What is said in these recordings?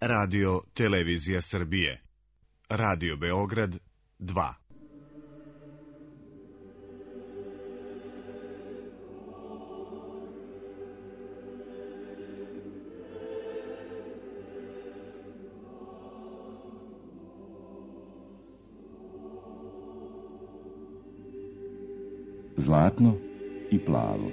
Radio Televizija Srbije. Radio Beograd 2. Zlatno i plavo.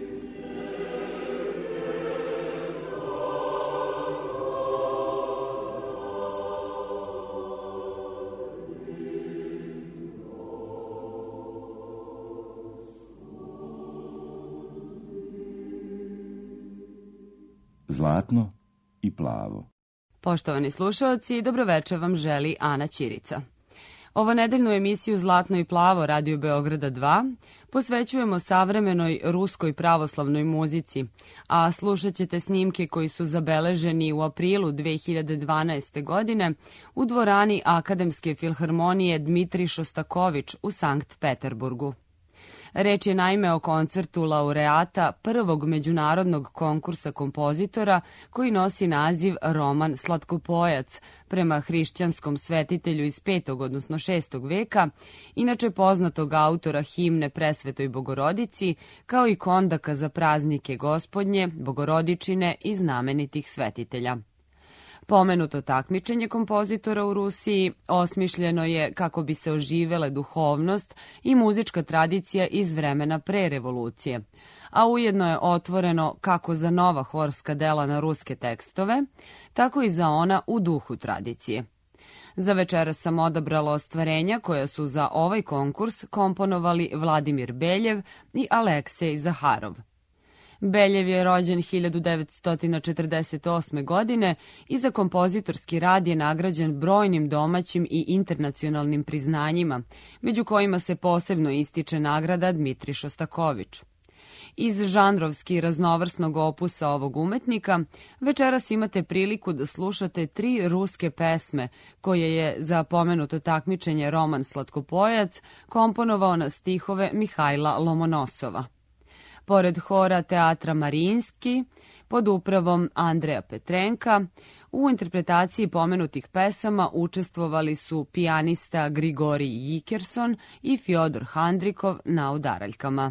Zlatno i plavo. Poštovani slušalci, dobroveče vam želi Ana Ćirica. Ovo nedeljnu emisiju Zlatno i plavo Radio Beograda 2 posvećujemo savremenoj ruskoj pravoslavnoj muzici, a slušat ćete snimke koji su zabeleženi u aprilu 2012. godine u dvorani Akademske filharmonije Dmitrij Šostakovič u Sankt Peterburgu. Reč je naime o koncertu laureata prvog međunarodnog konkursa kompozitora koji nosi naziv Roman Slatkopojac, prema hrišćanskom svetitelju iz 5. odnosno 6. veka, inače poznatog autora himne Presvetoj Bogorodici, kao i kondaka za praznike Gospodnje, Bogorodičine i znamenitih svetitelja. Pomenuto takmičenje kompozitora u Rusiji osmišljeno je kako bi se oživele duhovnost i muzička tradicija iz vremena pre revolucije, a ujedno je otvoreno kako za nova horska dela na ruske tekstove, tako i za ona u duhu tradicije. Za večeras sam odabrala ostvarenja koja su za ovaj konkurs komponovali Vladimir Beljev i Aleksej Zaharov. Beljev je rođen 1948. godine i za kompozitorski rad je nagrađen brojnim domaćim i internacionalnim priznanjima, među kojima se posebno ističe nagrada Dmitrij Šostakovič. Iz žanrovski raznovrsnog opusa ovog umetnika večeras imate priliku da slušate 3 ruske pesme koje je za pomenuto takmičenje Roman Slatkopojac komponovao na stihove Mihajla Lomonosova. Pored hora Teatra Marijinski, pod upravom Andreja Petrenka, u interpretaciji pomenutih pesama učestvovali su pijanista Grigorij Jikerson i Fjodor Handrikov na udaraljkama.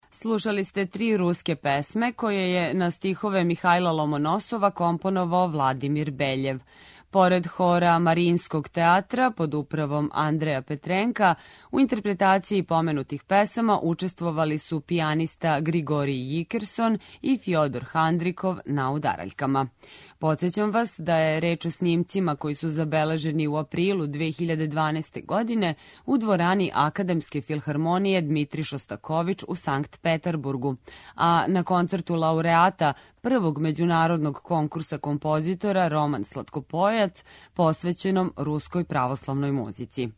Slušali ste 3 ruske pesme koje je na stihove Mihajla Lomonosova komponovao Vladimir Beljev. Pored hora Marinskog teatra pod upravom Andreja Petrenka, u interpretaciji pomenutih pesama učestvovali su pijanista Grigorij Jikerson i Fjodor Handrikov na udaraljkama. Podsjećam vas da je reč o snimcima koji su zabeleženi u aprilu 2012. godine u dvorani Akademske filharmonije Dmitri Šostaković u Sankt Peterburgu, a na koncertu laureata prvog međunarodnog konkursa kompozitora Roman Slatkopojac posvećenom ruskoj pravoslavnoj muzici.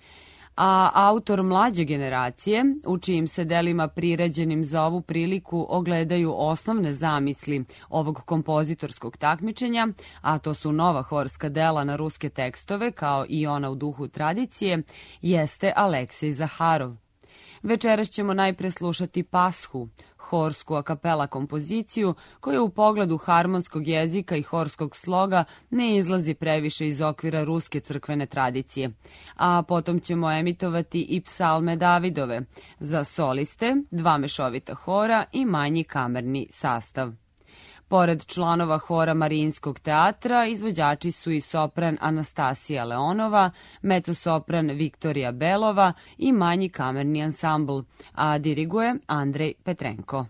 A autor mlađe generacije, u čijim se delima priređenim za ovu priliku ogledaju osnovne zamisli ovog kompozitorskog takmičenja, a to su nova horska dela na ruske tekstove kao i ona u duhu tradicije, jeste Aleksej Zaharov. Večeras ćemo najpre slušati Pashu, horsku a kapela kompoziciju koja u pogledu harmonskog jezika i horskog sloga ne izlazi previše iz okvira ruske crkvene tradicije, a potom ćemo emitovati i psalme Davidove za soliste, 2 mešovita hora i manji kamerni sastav. Pored članova hora Marinskog teatra, izvođači su i sopran Anastasija Leonova, mezosopran Viktorija Belova i manji kamerni ansambl, a diriguje Andrej Petrenko.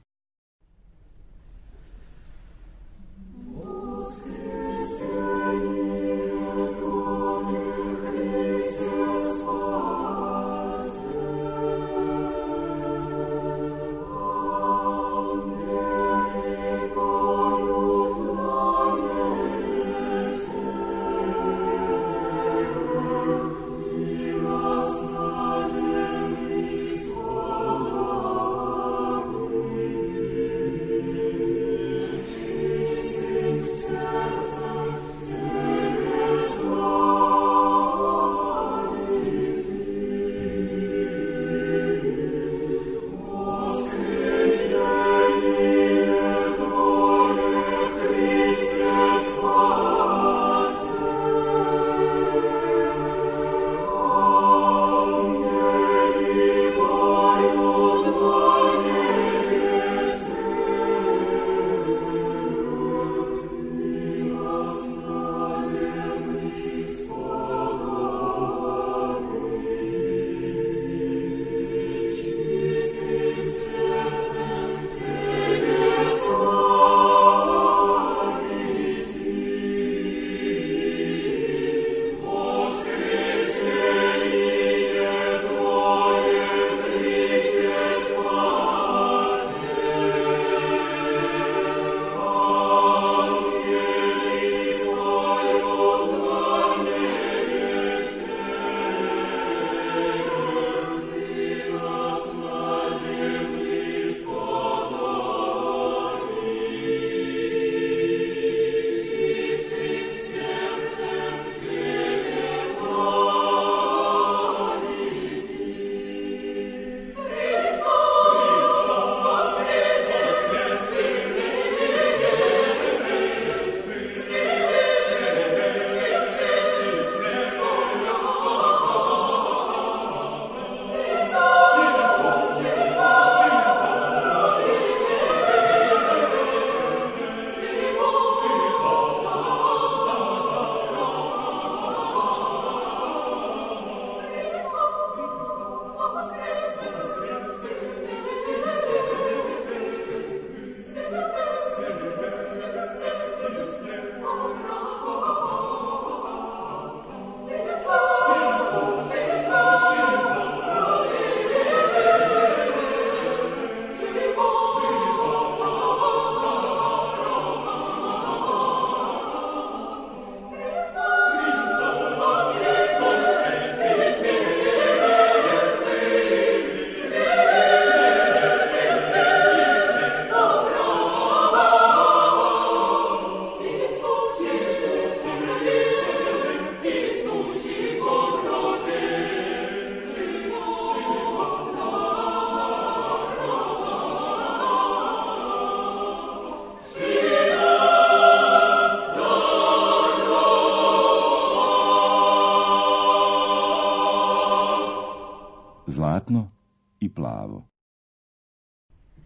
Zlatno i plavo.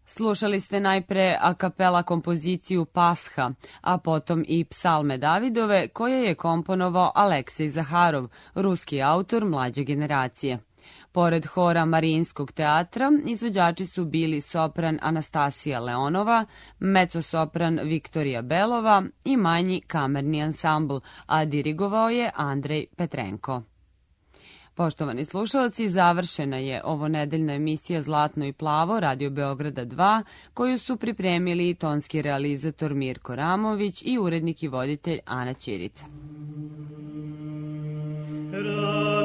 Slušali ste najpre a kapela kompoziciju Pasha, a potom i Psalme Davidove, koje je komponovao Aleksej Zaharov, ruski autor mlađe generacije. Pored hora Marijinskog teatra, izvođači su bili sopran Anastasija Leonova, mecosopran Viktorija Belova i manji kamerni ansambl, a dirigovao je Andrej Petrenko. Poštovani slušalci, završena je ovo nedeljna emisija Zlatno i plavo Radio Beograda 2, koju su pripremili tonski realizator Mirko Ramović i urednik i voditelj Ana Ćirica.